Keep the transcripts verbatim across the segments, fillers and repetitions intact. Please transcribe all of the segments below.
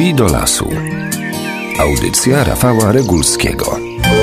Drzwi do lasu. Audycja Rafała Regulskiego.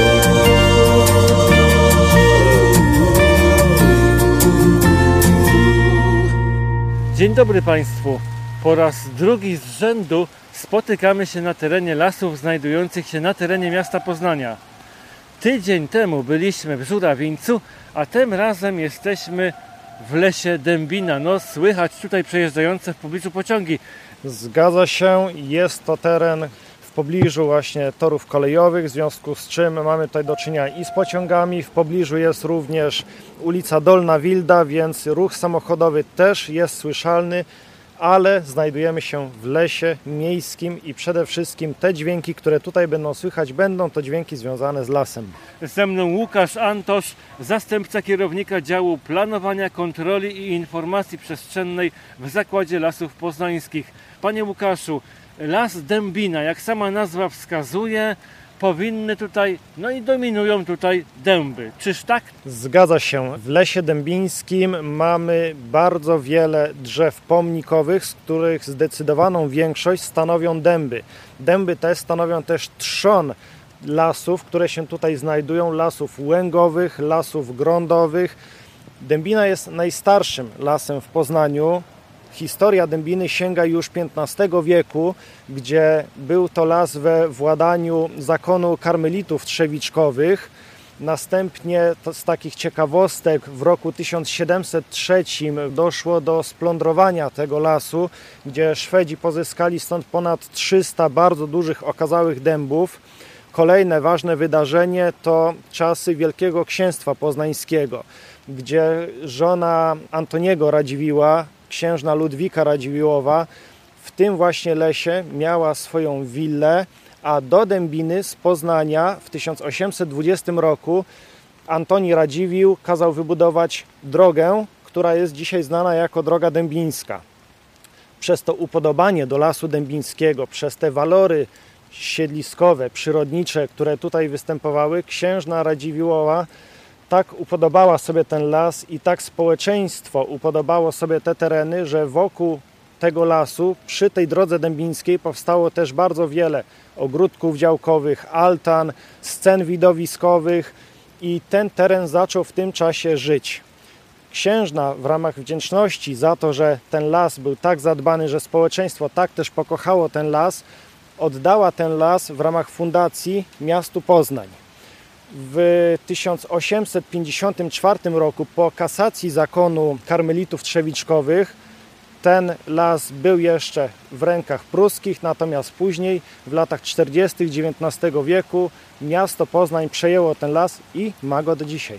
Dzień dobry Państwu. Po raz drugi z rzędu spotykamy się na terenie lasów znajdujących się na terenie miasta Poznania. Tydzień temu byliśmy w Żurawińcu, a tym razem jesteśmy w lesie Dębina. No, słychać tutaj przejeżdżające w pobliżu pociągi. Zgadza się, jest to teren w pobliżu właśnie torów kolejowych, w związku z czym mamy tutaj do czynienia i z pociągami. W pobliżu jest również ulica Dolna Wilda, więc ruch samochodowy też jest słyszalny, ale znajdujemy się w lesie miejskim i przede wszystkim te dźwięki, które tutaj będą słychać, będą to dźwięki związane z lasem. Ze mną Łukasz Antosz, zastępca kierownika działu planowania, kontroli i informacji przestrzennej w Zakładzie Lasów Poznańskich. Panie Łukaszu, las Dębina, jak sama nazwa wskazuje, powinny tutaj, no i dominują tutaj dęby. Czyż tak? Zgadza się. W lesie dębińskim mamy bardzo wiele drzew pomnikowych, z których zdecydowaną większość stanowią dęby. Dęby te stanowią też trzon lasów, które się tutaj znajdują, lasów łęgowych, lasów grądowych. Dębina jest najstarszym lasem w Poznaniu. Historia Dębiny sięga już piętnastego wieku, gdzie był to las we władaniu zakonu karmelitów trzewiczkowych. Następnie to z takich ciekawostek w roku tysiąc siedemset trzecim doszło do splądrowania tego lasu, gdzie Szwedzi pozyskali stąd ponad trzysta bardzo dużych okazałych dębów. Kolejne ważne wydarzenie to czasy Wielkiego Księstwa Poznańskiego, gdzie żona Antoniego Radziwiłła, księżna Ludwika Radziwiłłowa, w tym właśnie lesie miała swoją willę, a do Dębiny z Poznania w tysiąc osiemset dwudziestym roku Antoni Radziwiłł kazał wybudować drogę, która jest dzisiaj znana jako droga dębińska. Przez to upodobanie do lasu dębińskiego, przez te walory siedliskowe, przyrodnicze, które tutaj występowały, księżna Radziwiłłowa tak upodobała sobie ten las i tak społeczeństwo upodobało sobie te tereny, że wokół tego lasu, przy tej drodze dębińskiej powstało też bardzo wiele ogródków działkowych, altan, scen widowiskowych i ten teren zaczął w tym czasie żyć. Księżna w ramach wdzięczności za to, że ten las był tak zadbany, że społeczeństwo tak też pokochało ten las, oddała ten las w ramach fundacji miastu Poznań. W tysiąc osiemset pięćdziesiątym czwartym roku po kasacji zakonu karmelitów trzewiczkowych ten las był jeszcze w rękach pruskich, natomiast później w latach czterdziestych dziewiętnastego wieku miasto Poznań przejęło ten las i ma go do dzisiaj.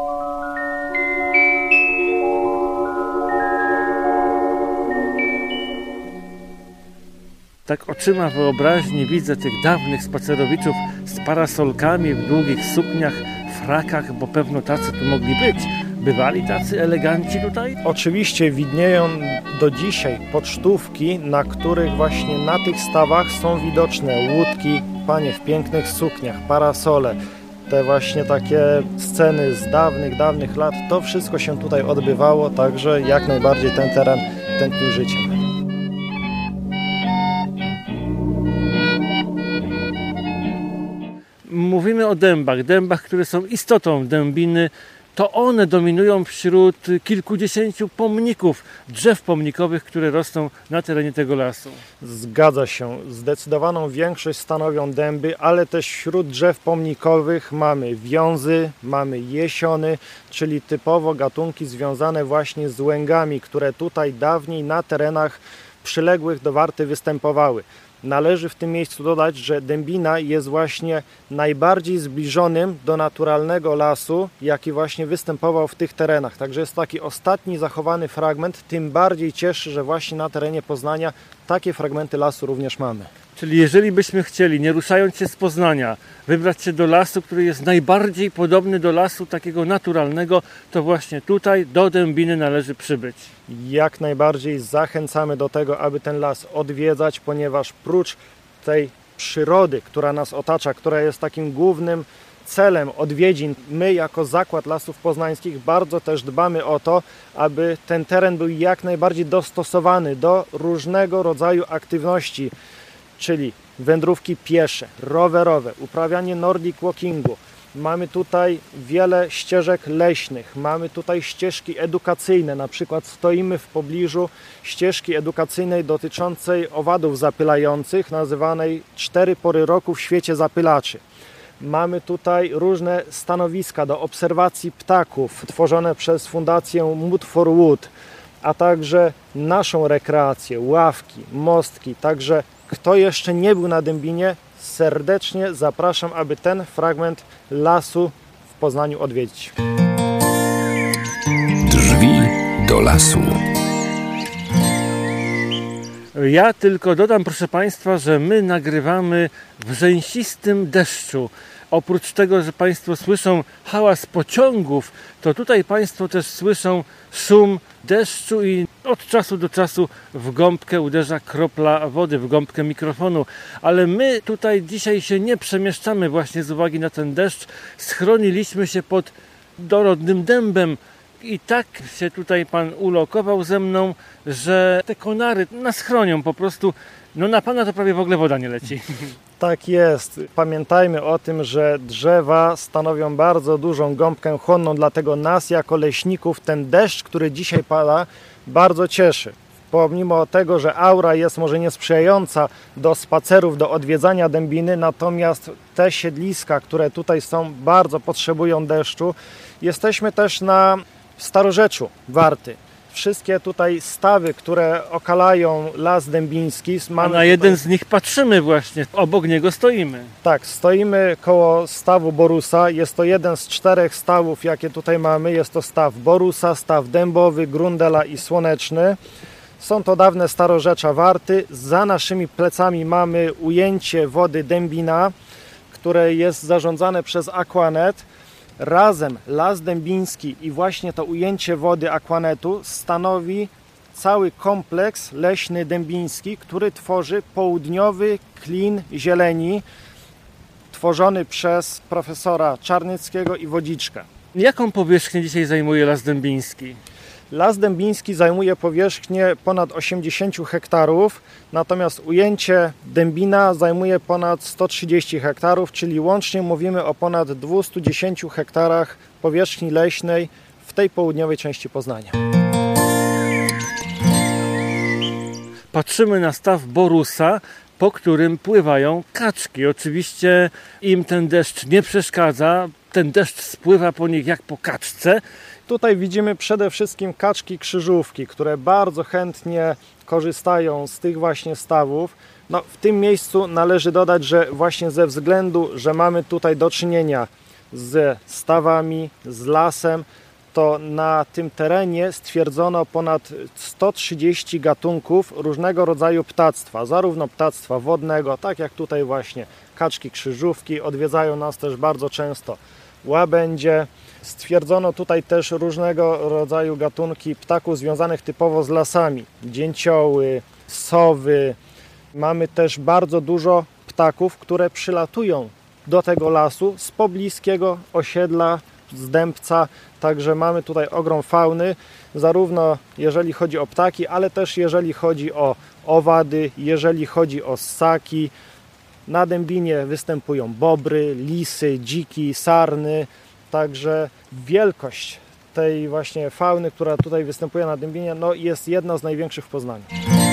Tak oczyma wyobraźni widzę tych dawnych spacerowiczów z parasolkami w długich sukniach, frakach, bo pewno tacy tu mogli być. Bywali tacy eleganci tutaj? Oczywiście widnieją do dzisiaj pocztówki, na których właśnie na tych stawach są widoczne łódki, panie w pięknych sukniach, parasole. Te właśnie takie sceny z dawnych, dawnych lat, to wszystko się tutaj odbywało, także jak najbardziej ten teren tętnił życiem. Mówimy o dębach, dębach, które są istotą Dębiny. To one dominują wśród kilkudziesięciu pomników, drzew pomnikowych, które rosną na terenie tego lasu. Zgadza się. Zdecydowaną większość stanowią dęby, ale też wśród drzew pomnikowych mamy wiązy, mamy jesiony, czyli typowo gatunki związane właśnie z łęgami, które tutaj dawniej na terenach przyległych do Warty występowały. Należy w tym miejscu dodać, że Dębina jest właśnie najbardziej zbliżonym do naturalnego lasu, jaki właśnie występował w tych terenach. Także jest taki ostatni zachowany fragment, tym bardziej cieszy, że właśnie na terenie Poznania takie fragmenty lasu również mamy. Czyli jeżeli byśmy chcieli, nie ruszając się z Poznania, wybrać się do lasu, który jest najbardziej podobny do lasu takiego naturalnego, to właśnie tutaj do Dębiny należy przybyć. Jak najbardziej zachęcamy do tego, aby ten las odwiedzać, ponieważ prócz tej przyrody, która nas otacza, która jest takim głównym celem odwiedzin, my jako Zakład Lasów Poznańskich bardzo też dbamy o to, aby ten teren był jak najbardziej dostosowany do różnego rodzaju aktywności, czyli wędrówki piesze, rowerowe, uprawianie nordic walkingu. Mamy tutaj wiele ścieżek leśnych, mamy tutaj ścieżki edukacyjne, na przykład stoimy w pobliżu ścieżki edukacyjnej dotyczącej owadów zapylających, nazywanej Cztery pory roku w świecie zapylaczy. Mamy tutaj różne stanowiska do obserwacji ptaków tworzone przez Fundację Mood for Wood, a także naszą rekreację, ławki, mostki. Także kto jeszcze nie był na Dębinie, serdecznie zapraszam, aby ten fragment lasu w Poznaniu odwiedzić. Drzwi do lasu. Ja tylko dodam, proszę Państwa, że my nagrywamy w rzęsistym deszczu. Oprócz tego, że Państwo słyszą hałas pociągów, to tutaj Państwo też słyszą szum deszczu i od czasu do czasu w gąbkę uderza kropla wody, w gąbkę mikrofonu. Ale my tutaj dzisiaj się nie przemieszczamy właśnie z uwagi na ten deszcz. Schroniliśmy się pod dorodnym dębem i tak się tutaj Pan ulokował ze mną, że te konary nas chronią po prostu. No na Pana to prawie w ogóle woda nie leci. Tak jest. Pamiętajmy o tym, że drzewa stanowią bardzo dużą gąbkę chłonną, dlatego nas jako leśników ten deszcz, który dzisiaj pada, bardzo cieszy. Pomimo tego, że aura jest może niesprzyjająca do spacerów, do odwiedzania Dębiny, natomiast te siedliska, które tutaj są, bardzo potrzebują deszczu. Jesteśmy też na Starorzeczu Warty. Wszystkie tutaj stawy, które okalają Las Dębiński. A na jeden tutaj... z nich patrzymy właśnie, obok niego stoimy. Tak, stoimy koło stawu Borusa. Jest to jeden z czterech stawów, jakie tutaj mamy. Jest to staw Borusa, staw dębowy, Grundela i słoneczny. Są to dawne starorzecza Warty. Za naszymi plecami mamy ujęcie wody Dębina, które jest zarządzane przez Aquanet. Razem Las Dębiński i właśnie to ujęcie wody Aquanetu stanowi cały kompleks leśny dębiński, który tworzy południowy klin zieleni tworzony przez profesora Czarnyckiego i Wodziczkę. Jaką powierzchnię dzisiaj zajmuje Las Dębiński? Las Dębiński zajmuje powierzchnię ponad osiemdziesiąt hektarów, natomiast ujęcie Dębina zajmuje ponad sto trzydzieści hektarów, czyli łącznie mówimy o ponad dwustu dziesięciu hektarach powierzchni leśnej w tej południowej części Poznania. Patrzymy na staw Borusa, po którym pływają kaczki. Oczywiście im ten deszcz nie przeszkadza, ten deszcz spływa po nich jak po kaczce. Tutaj widzimy przede wszystkim kaczki krzyżówki, które bardzo chętnie korzystają z tych właśnie stawów. No, w tym miejscu należy dodać, że właśnie ze względu, że mamy tutaj do czynienia z stawami, z lasem, to na tym terenie stwierdzono ponad sto trzydzieści gatunków różnego rodzaju ptactwa, zarówno ptactwa wodnego, tak jak tutaj właśnie kaczki krzyżówki, odwiedzają nas też bardzo często łabędzie. Stwierdzono tutaj też różnego rodzaju gatunki ptaków związanych typowo z lasami, dzięcioły, sowy. Mamy też bardzo dużo ptaków, które przylatują do tego lasu z pobliskiego osiedla, z Dębca, także mamy tutaj ogrom fauny, zarówno jeżeli chodzi o ptaki, ale też jeżeli chodzi o owady, jeżeli chodzi o ssaki. Na Dębinie występują bobry, lisy, dziki, sarny, także wielkość tej właśnie fauny, która tutaj występuje na Dębinie, no jest jedna z największych w Poznaniu.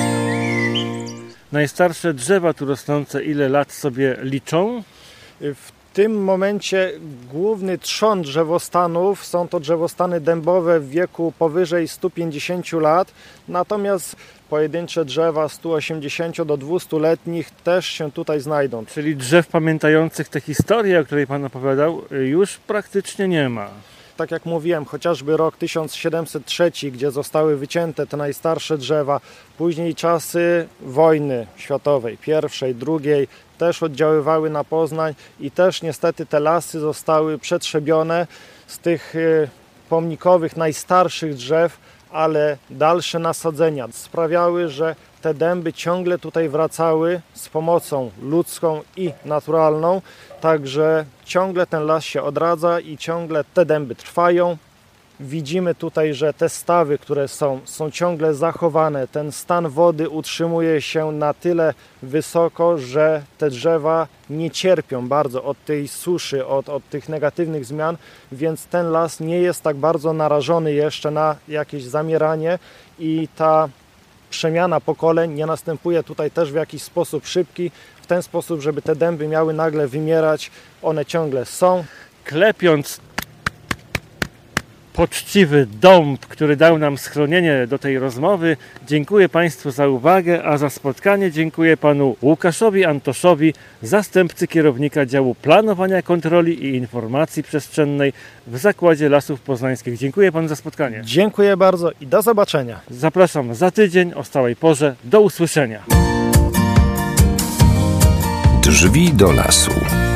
Najstarsze drzewa tu rosnące ile lat sobie liczą? W tym momencie główny trzon drzewostanów są to drzewostany dębowe w wieku powyżej stu pięćdziesięciu lat, natomiast pojedyncze drzewa stu osiemdziesięciu do dwustuletnich też się tutaj znajdą. Czyli drzew pamiętających tę historię, o której Pan opowiadał, już praktycznie nie ma. Tak jak mówiłem, chociażby rok tysiąc siedemset trzy, gdzie zostały wycięte te najstarsze drzewa, później czasy wojny światowej, pierwszej, drugiej, też oddziaływały na Poznań i też niestety te lasy zostały przetrzebione z tych pomnikowych, najstarszych drzew, ale dalsze nasadzenia sprawiały, że te dęby ciągle tutaj wracały z pomocą ludzką i naturalną, także ciągle ten las się odradza i ciągle te dęby trwają Widzimy tutaj, że te stawy, które są, są ciągle zachowane. Ten stan wody utrzymuje się na tyle wysoko, że te drzewa nie cierpią bardzo od tej suszy, od, od tych negatywnych zmian, więc ten las nie jest tak bardzo narażony jeszcze na jakieś zamieranie i ta przemiana pokoleń nie następuje tutaj też w jakiś sposób szybki, w ten sposób, żeby te dęby miały nagle wymierać. One ciągle są. Klepiąc poczciwy dąb, który dał nam schronienie do tej rozmowy, dziękuję Państwu za uwagę, a za spotkanie dziękuję Panu Łukaszowi Antoszowi, zastępcy kierownika działu planowania, kontroli i informacji przestrzennej w Zakładzie Lasów Poznańskich. Dziękuję Panu za spotkanie. Dziękuję bardzo i do zobaczenia. Zapraszam za tydzień o stałej porze. Do usłyszenia. Drzwi do lasu.